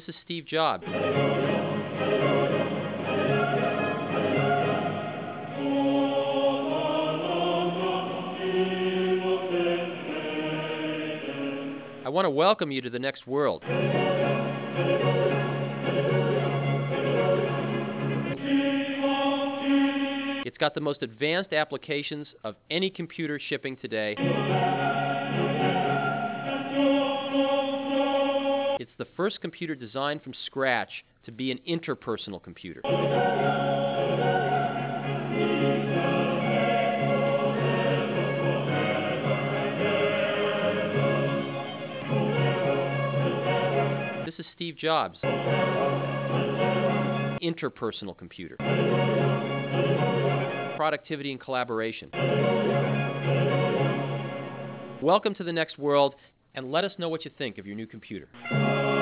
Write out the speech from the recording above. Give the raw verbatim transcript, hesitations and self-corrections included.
This is Steve Jobs. I want to welcome you to the next world. It's got the most advanced applications of any computer shipping today. It's the first computer designed from scratch to be an interpersonal computer. This is Steve Jobs. Interpersonal computer. Productivity and collaboration. Welcome to the next world, and let us know what you think of your new computer.